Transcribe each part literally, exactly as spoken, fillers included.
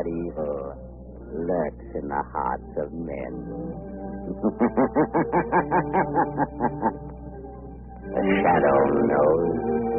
but evil lurks in the hearts of men. The shadow knows.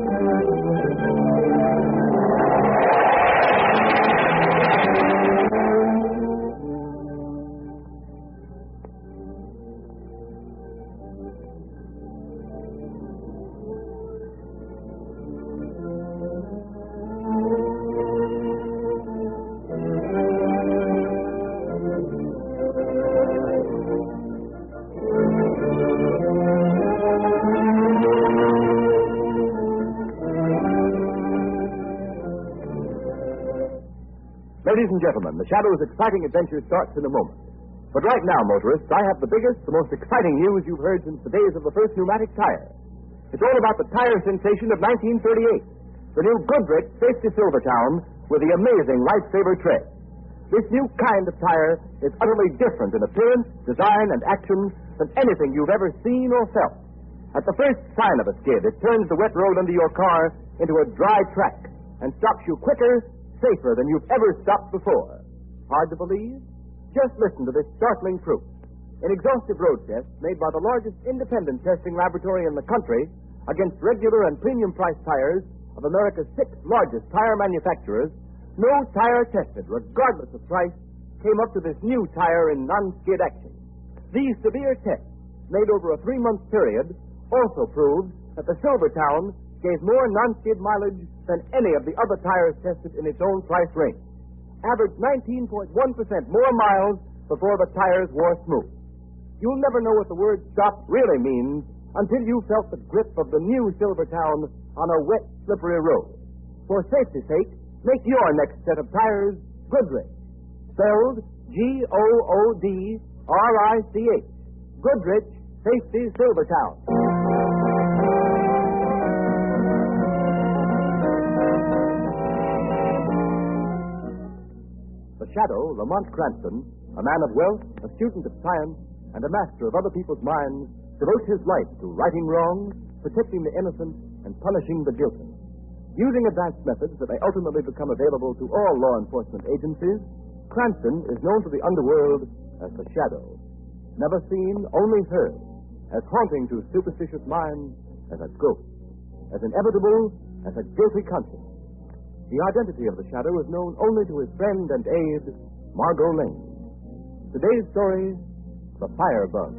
Ladies and gentlemen, the Shadow's exciting adventure starts in a moment. But right now, motorists, I have the biggest, the most exciting news you've heard since the days of the first pneumatic tire. It's all about the tire sensation of nineteen thirty-eight. The new Goodrich Safety Silvertown with the amazing Lifesaver tread. This new kind of tire is utterly different in appearance, design, and action than anything you've ever seen or felt. At the first sign of a skid, it turns the wet road under your car into a dry track and stops you quicker, safer than you've ever stopped before. Hard to believe? Just listen to this startling proof. An exhaustive road test made by the largest independent testing laboratory in the country against regular and premium price tires of America's six largest tire manufacturers, no tire tested, regardless of price, came up to this new tire in non-skid action. These severe tests, made over a three-month period, also proved that the Silvertown gave more non-skid mileage than any of the other tires tested in its own price range. Averaged nineteen point one percent more miles before the tires wore smooth. You'll never know what the word stop really means until you felt the grip of the new Silvertown on a wet, slippery road. For safety's sake, make your next set of tires Goodrich. Spelled G O O D R I C H. Goodrich Safety Silvertown. The Shadow, Lamont Cranston, a man of wealth, a student of science, and a master of other people's minds, devotes his life to righting wrongs, protecting the innocent, and punishing the guilty. Using advanced methods that may ultimately become available to all law enforcement agencies, Cranston is known to the underworld as the Shadow. Never seen, only heard, as haunting to superstitious minds as a ghost, as inevitable as a guilty conscience. The identity of the Shadow is known only to his friend and aide, Margot Lane. Today's story, The Firebug.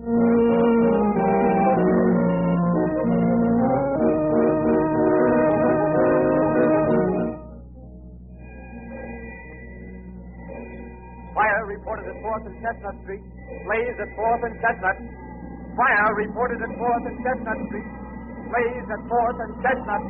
Fire reported at fourth and Chestnut Street. Blaze at fourth and Chestnut. Fire reported at fourth and Chestnut Street. Blaze at fourth and Chestnut.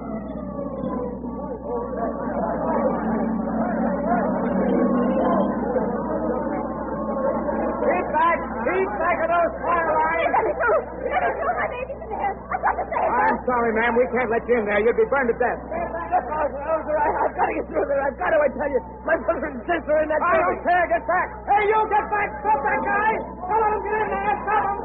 Keep back! Keep back of those fire lines! Let it go! Let it go! My baby's in there! I've got to save her! I'm sorry, ma'am. We can't let you in there. You'd be burned to death. Look, Officer, Officer, I, I've got to get through there. I've got to, I tell you. My brother and sister are in that I baby. don't care. Get back. Hey, you get back. Stop that guy. Don't let him get in there. Stop him.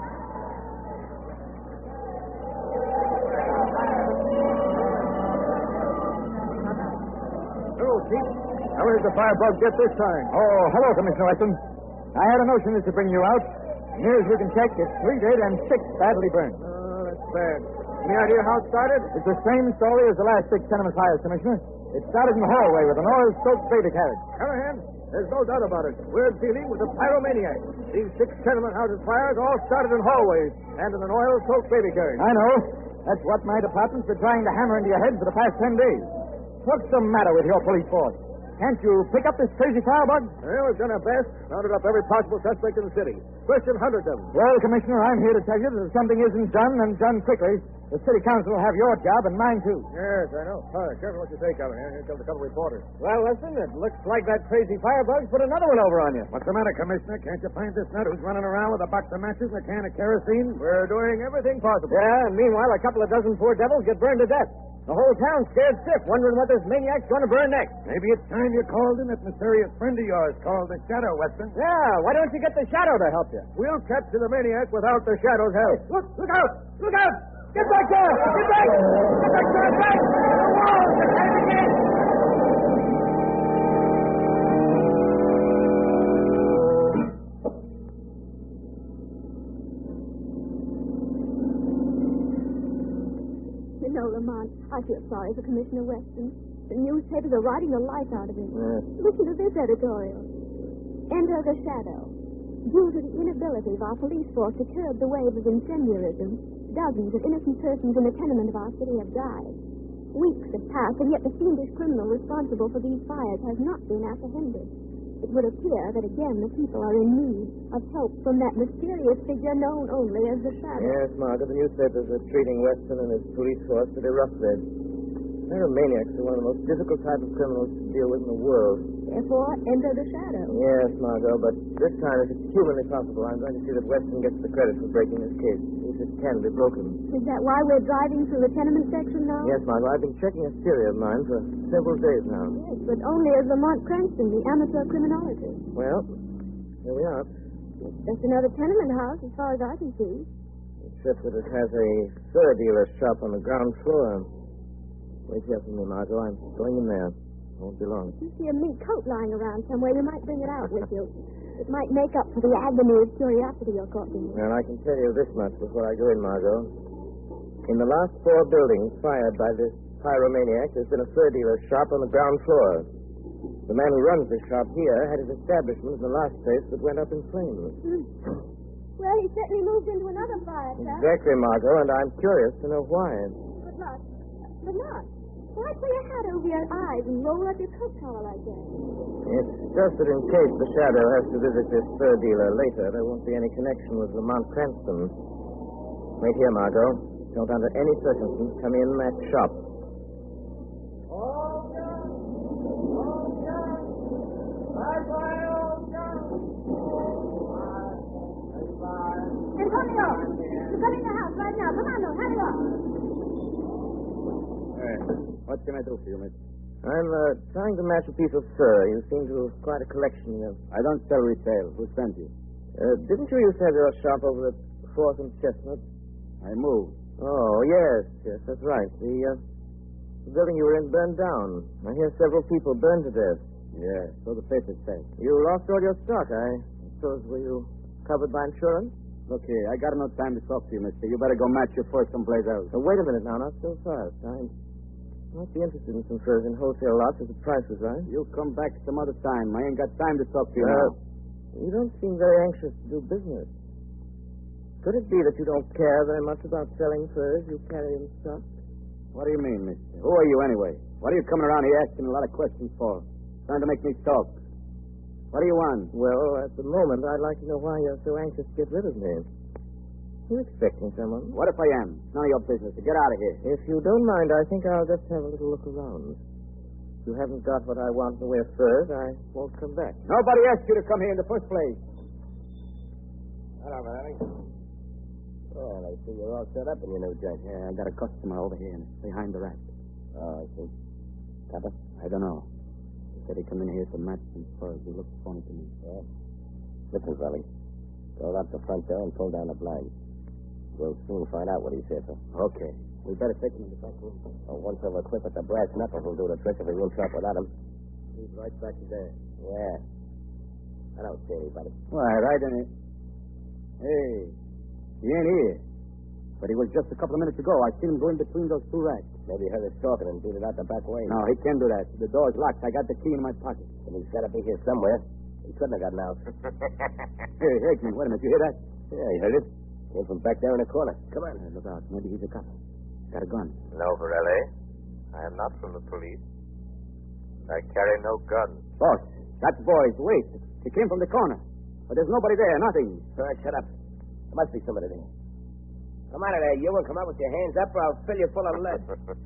Hello, Chief. How did the firebug get this time? Oh, hello, Commissioner Weston. I had a notion this to bring you out. Near as we can check, it's three dead and six badly burned. Oh, that's bad. Any idea how it started? It's the same story as the last six tenement fires, Commissioner. It started in the hallway with an oil-soaked baby carriage. Callahan, there's no doubt about it. We're dealing with a pyromaniac. These six tenement houses fires all started in hallways and in an oil-soaked baby carriage. I know. That's what my department's been trying to hammer into your head for the past ten days. What's the matter with your police force? Can't you pick up this crazy firebug? Well, we've done our best. Rounded up every possible suspect in the city. Questioned hundreds of them. Well, Commissioner, I'm here to tell you that if something isn't done and done quickly, the city council will have your job and mine, too. Yes, I know. All right, careful what you say, Callahan. Here comes a couple reporters. Well, listen, it looks like that crazy firebug's put another one over on you. What's the matter, Commissioner? Can't you find this nut who's running around with a box of matches and a can of kerosene? We're doing everything possible. Yeah, and meanwhile, a couple of dozen poor devils get burned to death. The whole town's scared stiff, wondering what this maniac's going to burn next. Maybe it's time you called in that mysterious friend of yours called the Shadow, Weston. Yeah, why don't you get the Shadow to help you? We'll capture the maniac without the Shadow's help. Hey, look, look out! Look out! Get back there! Get back! Get back there! Back! The walls! They're coming in! know, Lamont, I feel sorry for Commissioner Weston. The newspapers are writing the life out of him. Yes. Listen to this editorial. Enter the shadow. Due to the inability of our police force to curb the wave of incendiarism, dozens of innocent persons in the tenement of our city have died. Weeks have passed, and yet the fiendish criminal responsible for these fires has not been apprehended. It would appear that again the people are in need of help from that mysterious figure known only as the Shadow. Yes, Margaret, the newspapers are treating Weston and his police force to the rough bed. Pyromaniacs are one of the most difficult type of criminals to deal with in the world. Therefore, enter the Shadow. Yes, Margot, but this time, if it's humanly possible, I'm going to see that Weston gets the credit for breaking his case, if it can be broken. Is that why we're driving through the tenement section now? Yes, Margot, I've been checking a theory of mine for several days now. Yes, but only as Lamont Cranston, the amateur criminologist. Well, here we are. It's just another tenement house, as far as I can see. Except that it has a fur dealer's shop on the ground floor. Wait here for me, Margot. I'm going in there. Won't be long. If you see a mink coat lying around somewhere, you might bring it out with you. It might make up for the agony of curiosity you're caught in. Well, I can tell you this much before I go in, Margot. In the last four buildings fired by this pyromaniac, there's been a fur dealer's shop on the ground floor. The man who runs the shop here had his establishment in the last place that went up in flames. Hmm. Well, he certainly moved into another fire, sir. Exactly, Margot, and I'm curious to know why. But not. But not. Why put your hat over your eyes and roll up your coat collar like that? It's just that in case the Shadow has to visit this fur dealer later, there won't be any connection with Lamont Cranston. Wait here, Margot. Don't under any circumstance come in that shop. Antonio, you come in the house right now. Come on, now, hurry up. Hey, what can I do for you, miss? I'm uh, trying to match a piece of fur. You seem to have quite a collection here. I don't sell retail. Who sent you? Uh, didn't you used to have your shop over at Fourth and Chestnut? I moved. Oh, yes, yes, that's right. The, uh, the building you were in burned down. I hear several people burned to death. Yeah, so the papers say. You lost all your stock, I suppose. Were you covered by insurance? Look here, I got no time to talk to you, mister. You better go match your fur someplace else. So wait a minute now, not so fast. I might be interested in some furs in wholesale lots if the price was right. You come back some other time. I ain't got time to talk to you Uh, now. You don't seem very anxious to do business. Could it be that you don't care very much about selling furs you carry in stock? What do you mean, mister? Who are you anyway? What are you coming around here asking a lot of questions for? Trying to make me talk. What do you want? Well, at the moment, I'd like to know why you're so anxious to get rid of me. You expecting someone? What if I am? It's none of your business. So get out of here. If you don't mind, I think I'll just have a little look around. If you haven't got what I want in the way of furs, I won't come back. Nobody asked you to come here in the first place. Hello, Manning. Well, I see you're all set up in your new joint. Yeah, I got a customer over here behind the rack. Oh, I see. Copper? I don't know. He said he'd come in here to match some furs. He looked phony to me. Yeah. Listen, Valley. Go out the front door and pull down the blinds. We'll soon find out what he's here for. Okay. We better take him in the back room. Oh, once over quick with the brass knuckles will do the trick if he won't talk without him. He's right back there. Yeah. I don't see anybody. Why, right in it. Hey, he ain't here. But he was just a couple of minutes ago. I seen him go in between those two racks. Maybe he heard us talking and beat it out the back way. No, he can't do that. The door's locked. I got the key in my pocket. And he's got to be here somewhere. He couldn't have gotten out. Hey, Hickman, wait a minute. You hear that? Yeah, he heard it. Came from back there in the corner. Come on. Hey, look out. Maybe he's a cop. Got a gun. No, Varelli. I am not from the police. I carry no gun. Boss, that boy's wait. He came from the corner. But there's nobody there. Nothing. All right, shut up. There must be somebody there. Come out of there, you, and come out with your hands up, or I'll fill you full of lead.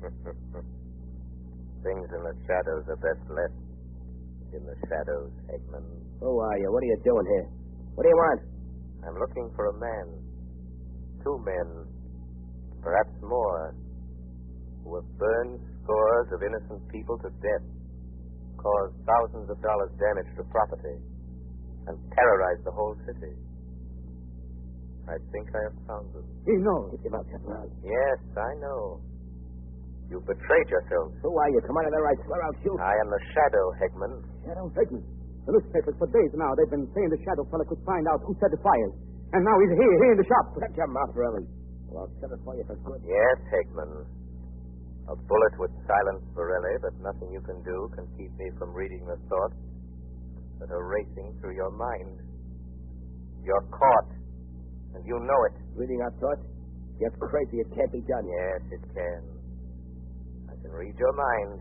Things in the shadows are best left in the shadows, Eggman. Who are you? What are you doing here? What do you want? I'm looking for a man. Two men. Perhaps more. Who have burned scores of innocent people to death. Caused thousands of dollars damage to property. And terrorized the whole city. I think I have found them. He knows. Keep him out, shut around. Yes, I know. You betrayed yourselves. Who are you? Come out of there, I swear I'll shoot. I am the Shadow, Hegman. Shadow Hickman. The newspapers for days now, they've been saying the Shadow fella could find out who set the fires. And now he's here, here in the shop. Shut your mouth, Relly. Well, I'll set it for you for good. Yes, Hegman. A bullet would silence Borelli, but nothing you can do can keep me from reading the thoughts that are racing through your mind. You're caught, and you know it. Reading our thoughts? You're crazy. It can't be done. Yes, it can. I can read your mind.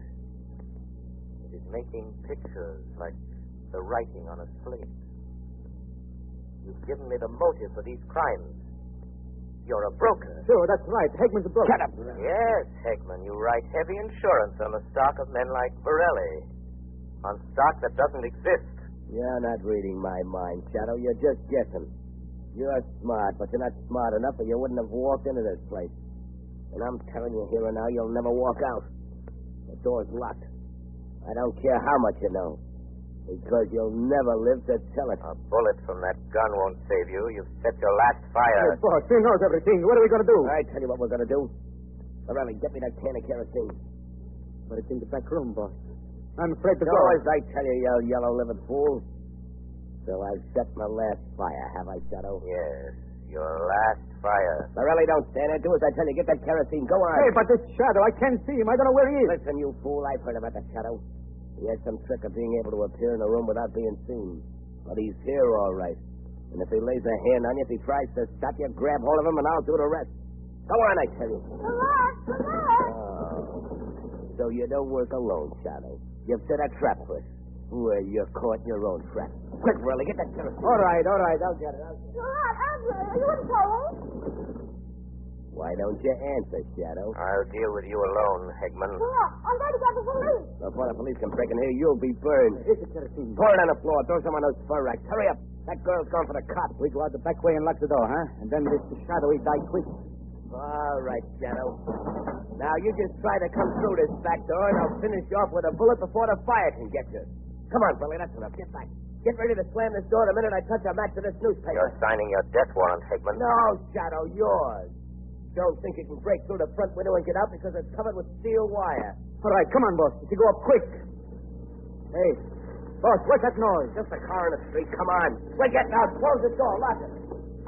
It is making pictures like the writing on a slate. You've given me the motive for these crimes. You're a broker. Sure, that's right. Hegman's a broker. Shut up. Yes, Hegman, you write heavy insurance on the stock of men like Borelli. On stock that doesn't exist. You're not reading my mind, Shadow. You're just guessing. You're smart, but you're not smart enough or you wouldn't have walked into this place. And I'm telling you here and now, you'll never walk out. The door's locked. I don't care how much you know. Because you'll never live to tell it. A bullet from that gun won't save you. You've set your last fire. Hey, boss, he knows everything. What are we going to do? I tell you what we're going to do. Borelli, get me that can of kerosene. But it's in the back room, boss. I'm afraid to So go. as I tell you, you yellow-livered fool. So I've set my last fire, have I, Shadow? Yes, your last fire. Borelli, don't stand there. Do as I tell you. Get that kerosene. Go on. Hey, but this Shadow, I can't see him. I don't know where he is. Listen, you fool. I've heard about the Shadow. He has some trick of being able to appear in a room without being seen. But he's here, all right. And if he lays a hand on you, if he tries to stop you, grab hold of him, and I'll do the rest. Go on, I tell you. Relax, relax. Oh. So you don't work alone, Shadow. You've set a trap for us. Well, you're caught in your own trap. Quick, Burley, get that kerosene. All right, all right. I'll get it. I'll get it. Relax, Andre. You wouldn't tell me. Why don't you answer, Shadow? I'll deal with you alone, Hegman. Look, I'm going to get the police. Before the police can break in here, you'll be burned. Here's the kerosene. Pour it on the floor. Throw some on those fur racks. Hurry up. That girl's gone for the cop. We go out the back way and lock the door, huh? And then this Shadow, he die quick. All right, Shadow. Now, you just try to come through this back door, and I'll finish you off with a bullet before the fire can get you. Come on, Billy. That's enough. Get back. Get ready to slam this door the minute I touch a match to this newspaper. You're signing your death warrant, Hegman. No, Shadow, yours. Don't think you can break through the front window and get out because it's covered with steel wire. All right, come on, boss. You go up quick. Hey, boss, what's that noise? Just a car in the street. Come on. We're getting out. Close the door. Lock it.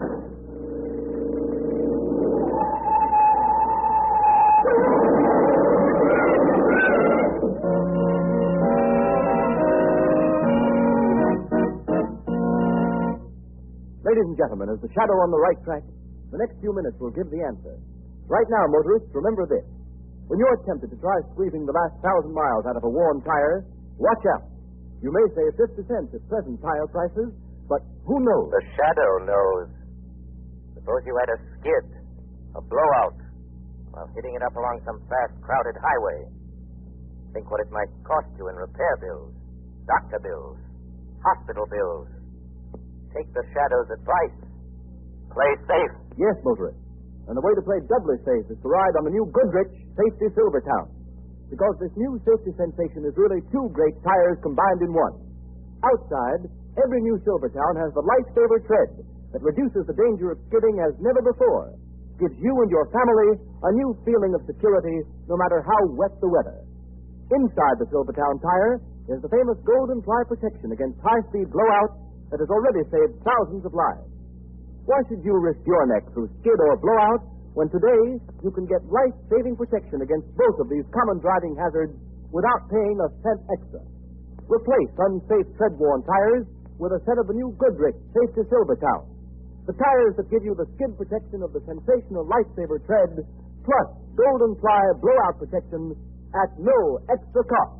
Ladies and gentlemen, is the Shadow on the right track? The next few minutes will give the answer. Right now, motorists, remember this. When you're tempted to try squeezing the last thousand miles out of a worn tire, watch out. You may save fifty cents at present tire prices, but who knows? The Shadow knows. Suppose you had a skid, a blowout, while hitting it up along some fast, crowded highway. Think what it might cost you in repair bills, doctor bills, hospital bills. Take the Shadow's advice. Play safe. Yes, motorists. And the way to play doubly safe is to ride on the new Goodrich Safety Silvertown. Because this new safety sensation is really two great tires combined in one. Outside, every new Silvertown has the lifesaver tread that reduces the danger of skidding as never before. Gives you and your family a new feeling of security no matter how wet the weather. Inside the Silvertown tire is the famous Golden Fly protection against high-speed blowout that has already saved thousands of lives. Why should you risk your neck through skid or blowout when today you can get life-saving protection against both of these common driving hazards without paying a cent extra? Replace unsafe tread-worn tires with a set of the new Goodrich Safety Silvertown. The tires that give you the skid protection of the sensational lifesaver tread, plus Golden Fly blowout protection at no extra cost.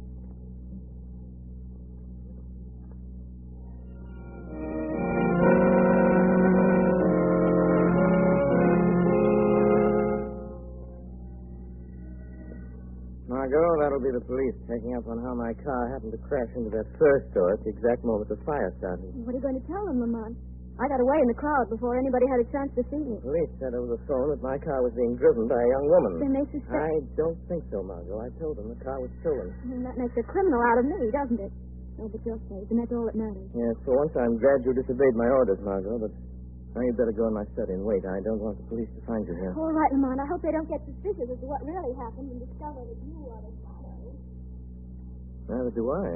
Margot, that'll be the police checking up on how my car happened to crash into that fur store at the exact moment the fire started. What are you going to tell them, Lamont? I got away in the crowd before anybody had a chance to see me. The police said over the phone that my car was being driven by a young woman. Then they suspect... I don't think so, Margot. I told them the car was stolen. And that makes a criminal out of me, doesn't it? Oh, but you're safe, and that's all that matters. Yes, for once I'm glad you disobeyed my orders, Margot, but now you'd better go in my study and wait. I don't want the police to find you here. All right, Lamont. I hope they don't get suspicious as to what really happened and discover that you are the Shadow. Neither do I.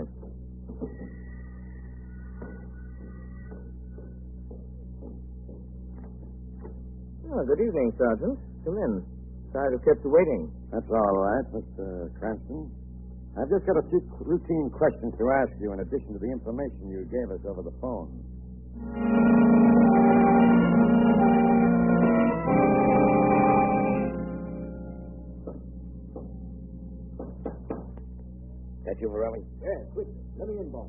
Oh, good evening, Sergeant. Come in. Sorry to kept you waiting. That's all right, Mister Cranston. I've just got a few routine questions to ask you in addition to the information you gave us over the phone. That you, Varelli? Yeah, quick. Let me in, boss.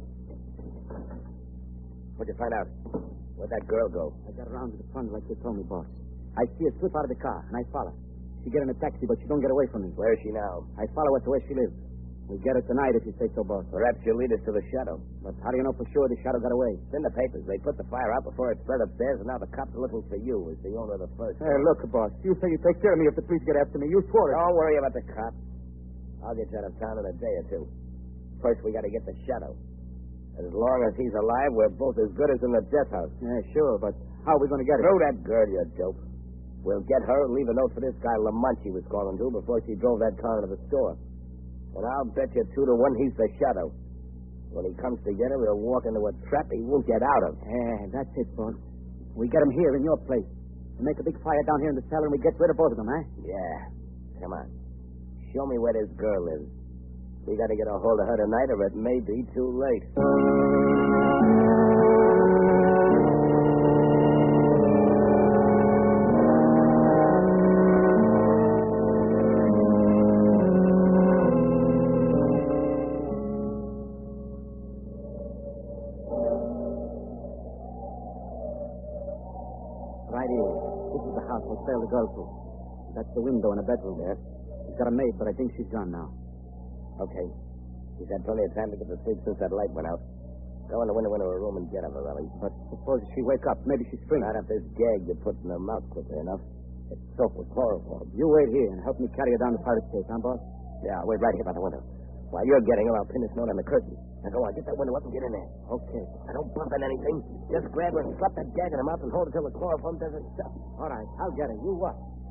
What'd you find out? Where'd that girl go? I got around to the front like you told me, boss. I see her slip out of the car, and I follow. She get in a taxi, but she don't get away from me. Where is she now? I follow her to where she lives. We'll get her tonight if you say so, boss. Perhaps she'll lead us to the shadow. But how do you know for sure the shadow got away? It's in the papers. They put the fire out before it spread upstairs, and now the cops are looking for you as the owner of the first. Hey, look, boss. You say you take care of me if the police get after me. You swore it. Don't worry about the cops. I'll get you out of town in a day or two. First, we got to get the shadow. As long as he's alive, we're both as good as in the death house. Yeah, sure, but how are we going to get it? Throw that girl, you dope. We'll get her and leave a note for this guy Lamont she was calling to before she drove that car into the store. And I'll bet you two to one he's the shadow. When he comes to get her, he'll walk into a trap he won't get out of. Yeah, that's it, boss. We get him here in your place. We make a big fire down here in the cellar and we get rid of both of them, eh? Yeah. Come on. Show me where this girl lives. We got to get a hold of her tonight or it may be too late. Right here. This is the house we'll sail the girl to. That's the window in a bedroom. Yes? She's got a maid, but I think she's gone now. Okay. He's had plenty of time to get to sleep since that light went out. Go in the window into her room and get her, Varelli. But suppose she wake up. Maybe she's free. Not if this gag you put in her mouth quickly enough. It's soaked with chloroform. You wait here and help me carry her down the pirate stage, huh, boss? Yeah, I'll wait right here by the window. While you're getting her, I'll pin this note on the curtain. Now go on, get that window up and get in there. Okay. Now don't bump into anything. Just grab her and slap that gag in her mouth and hold it till the chloroform doesn't stop. All right, I'll get her. You what?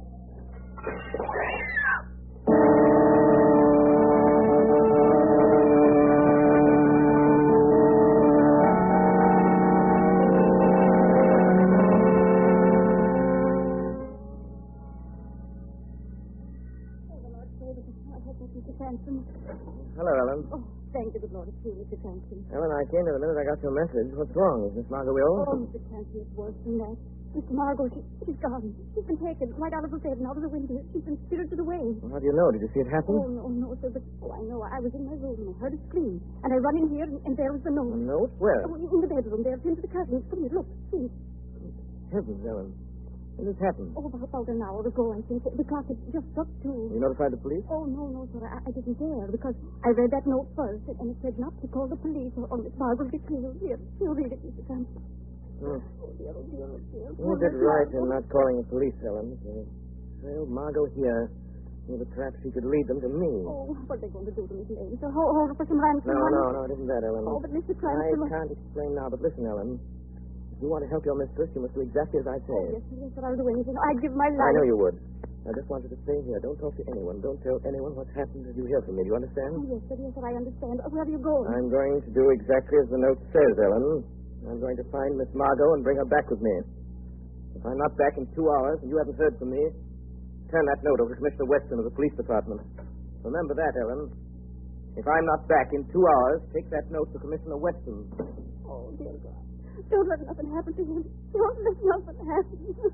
Hello, Ellen. Oh, thank the good Lord, it's you, Mister Cranston. Ellen, I came here the minute I got your message. What's wrong? Is Miss Margot ill? Oh, Mister Cranston, it's worse than that. Mister Margot, she, she's gone. She's been taken right out of the bed and out of the window. She's been spirited away. Well, how do you know? Did you see it happen? Oh, no, no, sir, but, oh, I know. I was in my room and I heard it scream. And I run in here and, and there was the A note. note? Where? Oh, in the bedroom there, pinned to the curtain. Come here, look, see. Heavens, Ellen. When did this happen? Oh, about, about an hour ago, I think. The clock had just struck two. You notified the police? Oh, no, no, sir. I, I didn't dare because I read that note first and it said not to call the police or, or Miss Margaret be killed. Here, you read it, Mister Cranston. Hmm. Oh, dear, oh, dear, oh, dear. You did right in not calling the police, Ellen. Well, Margot here. Well, but perhaps she could lead them to me. Oh, what are they going to do to Miss Lane? So hold, hold her for some ransom No, money? no, no, it isn't that, Ellen. Oh, but Mister I Cranston... can't explain now, but listen, Ellen. If you want to help your mistress, you must do exactly as I say. Oh, yes, sir, yes, sir, I'll do anything. I'd give my life. I know you would. I just wanted to stay here. Don't talk to anyone. Don't tell anyone what's happened until you hear from me. Do you understand? Oh, yes, sir, yes, sir, I understand. Where are you going? I'm going to do exactly as the note says, Ellen. I'm going to find Miss Margot and bring her back with me. If I'm not back in two hours and you haven't heard from me, turn that note over to Commissioner Weston of the police department. Remember that, Ellen. If I'm not back in two hours, take that note to Commissioner Weston. Oh, dear God. Don't let nothing happen to him. Don't let nothing happen.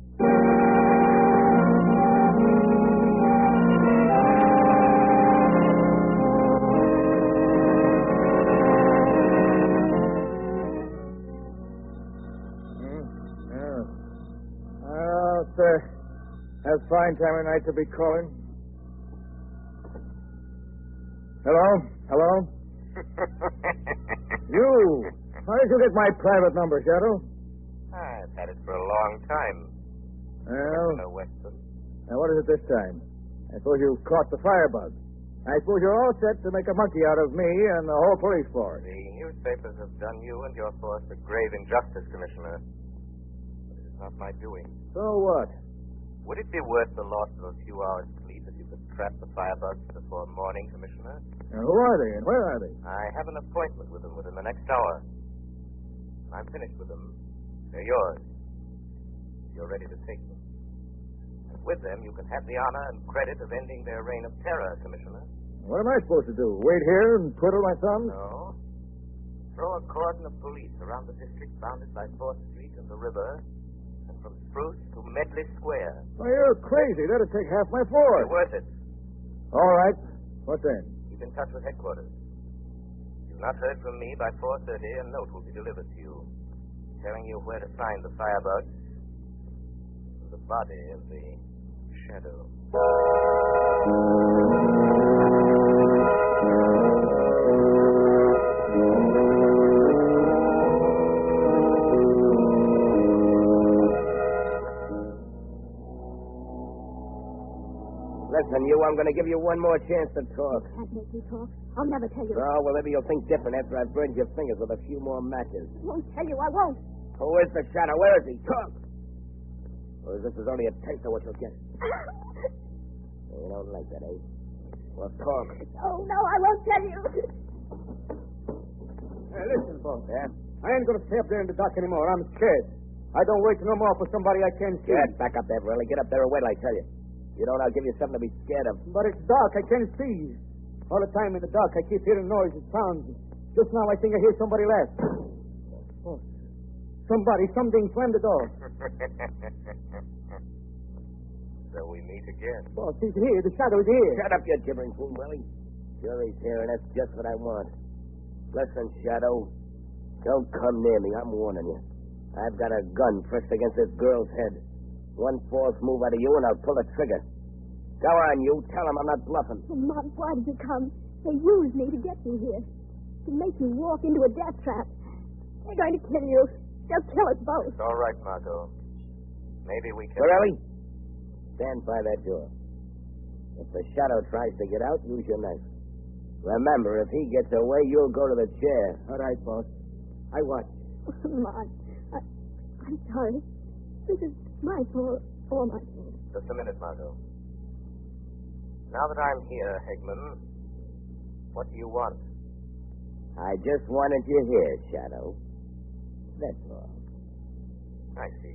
Oh, sir. That's fine time of night to be calling. Hello? Hello? You! How did you get my private number, Shadow? I've had it for a long time. Well, Commissioner Weston. now what is it this time? I suppose you caught the firebug. I suppose you're all set to make a monkey out of me and the whole police force. The newspapers have done you and your force a grave injustice, Commissioner. But it is not my doing. So what? Would it be worth the loss of a few hours' sleep if you could trap the firebugs before morning, Commissioner? Now, who are they and where are they? I have an appointment with them within the next hour. I'm finished with them. They're yours. You're ready to take them. And With them, you can have the honor and credit of ending their reign of terror, Commissioner. What am I supposed to do? Wait here and twiddle my thumbs? No. Throw a cordon of police around the district bounded by fourth Street and the river, and from Spruce to Medley Square. Oh, you're crazy. That'd take half my force. You're worth it. All right. What then? Keep in touch with headquarters. If you've not heard from me by four thirty, a note will be delivered to you, telling you where to find the firebug and the body of the Shadow. Listen, you, I'm going to give you one more chance to talk. Can't make me talk. I'll never tell you. Oh, well, maybe you'll think different after I've burned your fingers with a few more matches. I won't tell you. I won't. Who is the Shadow? Where is he? Talk! Or is this is only a taste of what you'll get? You don't like that, eh? Well, talk. Oh, no, I won't tell you. Hey, listen, boss. Yeah? I ain't going to stay up there in the dark anymore. I'm scared. I don't wait no more for somebody I can't see. Get back up there, Burley. Get up there and wait till I tell you. You don't, I'll give you something to be scared of. But it's dark. I can't see. All the time in the dark, I keep hearing noises, sounds. Just now, I think I hear somebody laugh. Oh, somebody, something slammed the door. So we meet again. Boss, he's here. The Shadow's here. Shut up, you gibbering fool, Burley. Sure he's here, and that's just what I want. Listen, Shadow, don't come near me. I'm warning you. I've got a gun pressed against this girl's head. One false move out of you, and I'll pull the trigger. Go on, you. Tell him I'm not bluffing. Oh, Mom, why did you come? They used me to get me here. To make me walk into a death trap. They're going to kill you. They'll kill us both. It's all right, Margot. Maybe we can... Borelli, stand by that door. If the Shadow tries to get out, use your knife. Remember, if he gets away, you'll go to the chair. All right, boss. I watch. Mom, I, I'm sorry. This is my fault. All my fault. Just a minute, Margot. Now that I'm here, Hegman, what do you want? I just wanted you here, Shadow. That's all. I see.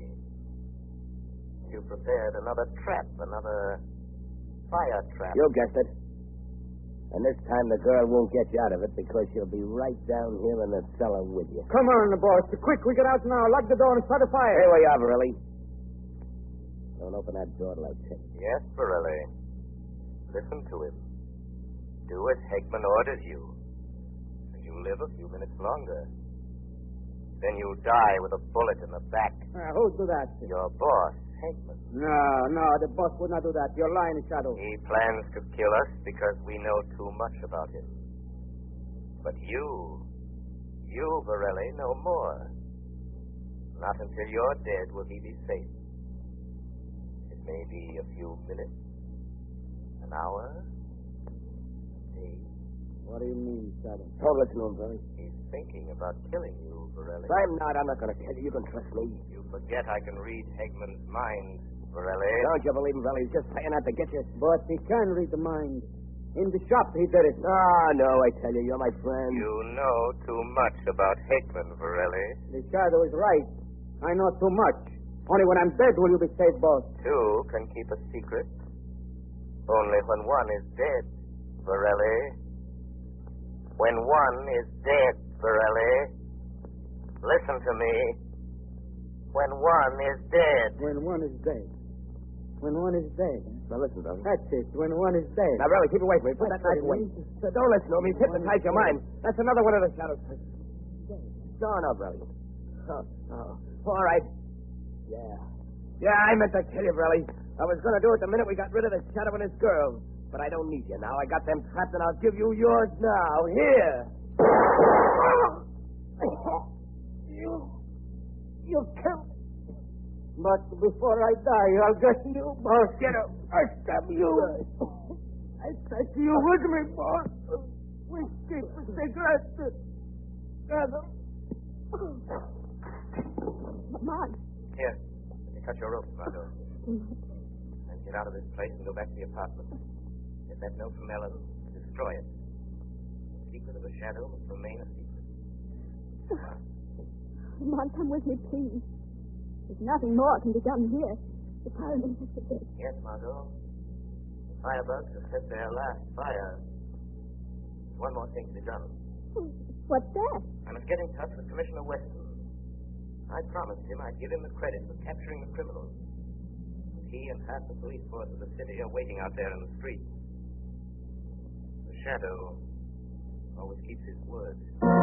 You prepared another trap, another fire trap. You guessed it. And this time the girl won't get you out of it because she'll be right down here in the cellar with you. Come on, boss. Quick, we get out now. Lock the door and start a fire. Here we are, Borelli. Don't open that door till I tell you. Yes, Borelli. Listen to him. Do as Hegman orders you. And you live a few minutes longer. Then you die with a bullet in the back. Uh, who'd do that? Your boss, Hegman. No, no, the boss would not do that. You're lying, Shadow. He plans to kill us because we know too much about him. But you, you, Borelli, know more. Not until you're dead will he be safe. It may be a few minutes, an hour, a day. What do you mean, Shadow? Don't listen to him, Borelli. He's thinking about killing you, Borelli. I'm not. I'm not going to tell you. You can trust me. You forget I can read Hegman's mind, Borelli. Don't you believe him, Borelli? He's just saying that to get you. But he can read the mind. In the shop, he did it. Ah, no, I tell you, you're my friend. You know too much about Hegman, Borelli. The Shadow is right. I know too much. Only when I'm dead will you be safe, boss. Two can keep a secret. Only when one is dead, Borelli. When one is dead, Borelli. Listen to me. When one is dead. When one is dead. When one is dead. Now listen, Borelli. That's it. When one is dead. Now, Borelli, keep away from me. Put that That's knife what away. it means. So don't listen to him. He's hypnotized your mind. That's another one of the Shadow's tricks. No, no, Borelli. Oh, oh. All right. Yeah. Yeah, I meant to kill you, Borelli. I was going to do it the minute we got rid of the Shadow and his girl. But I don't need you now. I got them trapped, and I'll give you yours now. Here. You... You killed me. But before I die, I'll get you, boss. Get up. I stab you. I take you with me, boss. We keep a cigarette together. Mom. Here, let me cut your rope, Margot. And get out of this place and go back to the apartment. Get that note from Ellen and destroy it. The secret of the Shadow must remain a secret. Mom, come with me, please. There's nothing more can be done here. The coroner, Mister Dick. Yes, Margot. The firebugs have set their last fire. One more thing to be done. Oh, what's that? I must get in touch with Commissioner Weston. I promised him I'd give him the credit for capturing the criminals. He and half the police force of the city are waiting out there in the street. The Shadow always keeps his word.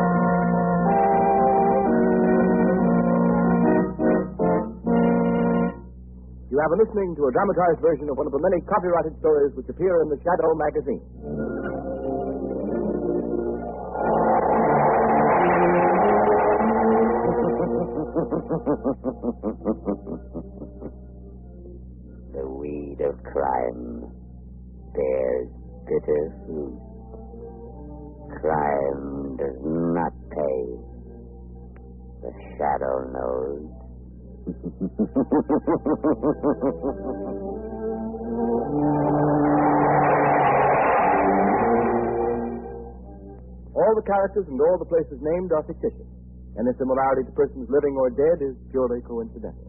You have been listening to a dramatized version of one of the many copyrighted stories which appear in the Shadow magazine. The weed of crime bears bitter fruit. Crime does not pay. The Shadow knows. All the characters and all the places named are fictitious. Any similarity to persons living or dead is purely coincidental.